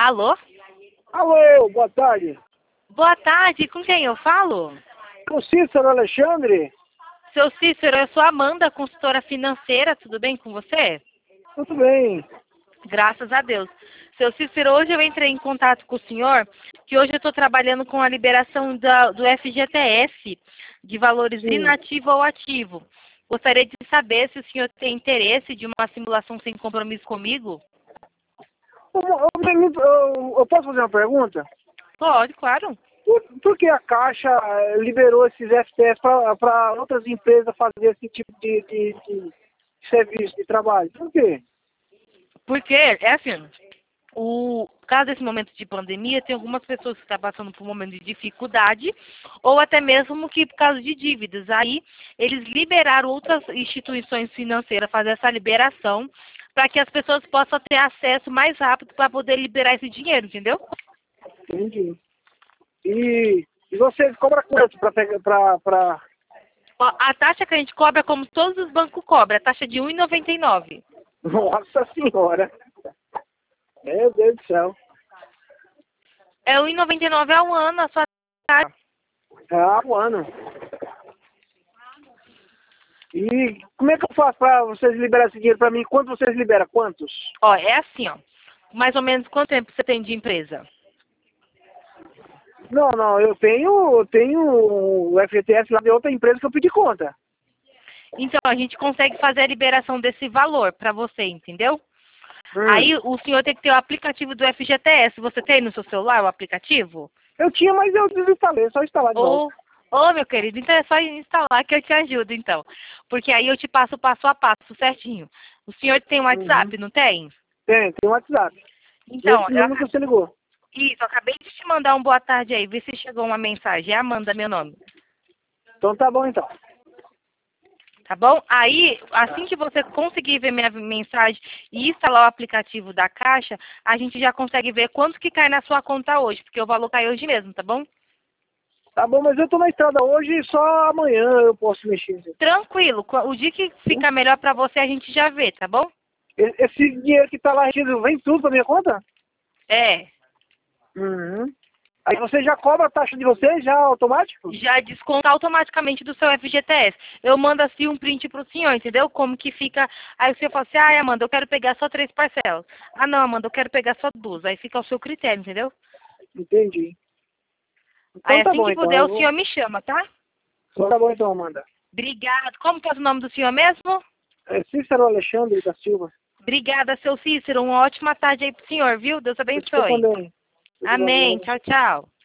Alô? Alô, boa tarde. Boa tarde, com quem eu falo? Com Cícero Alexandre? Seu Cícero, eu sou Amanda, consultora financeira, tudo bem com você? Tudo bem. Graças a Deus. Seu Cícero, hoje eu entrei em contato com o senhor, que hoje eu estou trabalhando com a liberação do FGTS, de valores Sim. inativo ou ativo. Gostaria de saber se o senhor tem interesse de uma simulação sem compromisso comigo? Eu posso fazer uma pergunta? Pode, claro. Por que a Caixa liberou esses FTS para outras empresas fazer esse tipo de serviço, de trabalho? Por quê? Porque, é assim, por causa desse momento de pandemia, tem algumas pessoas que estão passando por um momento de dificuldade, ou até mesmo que por causa de dívidas. Aí, eles liberaram outras instituições financeiras fazer essa liberação, para que as pessoas possam ter acesso mais rápido para poder liberar esse dinheiro, entendeu? Entendi. E vocês cobram quanto para pegar. Ó, a taxa que a gente cobra, como todos os bancos cobram, a taxa de R$ 1,99. Nossa senhora! Meu Deus do céu! É R$ 1,99 ao ano a sua taxa. Ah, mano! E como é que eu faço para vocês liberarem esse dinheiro para mim? Quanto vocês liberam? Quantos? Ó, é assim, ó. Mais ou menos quanto tempo você tem de empresa? Não, eu tenho o FGTS lá de outra empresa que eu pedi conta. Então, a gente consegue fazer a liberação desse valor para você, entendeu? Aí, o senhor tem que ter o aplicativo do FGTS. Você tem no seu celular o aplicativo? Eu tinha, mas eu desinstalei, é só instalar de novo. Ô, meu querido, então é só instalar que eu te ajudo, então. Porque aí eu te passo o passo a passo certinho. O senhor tem um WhatsApp, não tem? Tem um WhatsApp. Então, Nesse número que você ligou. isso, eu acabei de te mandar um boa tarde aí. Vê se chegou uma mensagem. É Amanda, meu nome. Então tá bom então. Tá bom? Aí, assim que você conseguir ver minha mensagem e instalar o aplicativo da Caixa, a gente já consegue ver quanto que cai na sua conta hoje, porque o valor cai hoje mesmo, tá bom? Tá bom, mas eu tô na estrada hoje e só amanhã eu posso mexer. Tranquilo. O dia que fica melhor pra você, a gente já vê, tá bom? Esse dinheiro que tá lá retido, vem tudo pra minha conta? É. Uhum. Aí você já cobra a taxa de vocês, já automático? Já desconta automaticamente do seu FGTS. Eu mando assim um print pro senhor, entendeu? Como que fica. Aí o senhor fala assim, ah, Amanda, eu quero pegar só 3 parcelas. Ah, não, Amanda, eu quero pegar só 2. Aí fica ao seu critério, entendeu? Entendi. Aí Então tá assim bom que então. puder, o senhor me chama, tá? Então tá bom então, Amanda. Obrigado. Como que é o nome do senhor mesmo? É Cícero Alexandre da Silva. Obrigada, seu Cícero. Uma ótima tarde aí pro senhor, viu? Deus Você abençoe. também. Tudo bom, Amém. né? Tchau, tchau.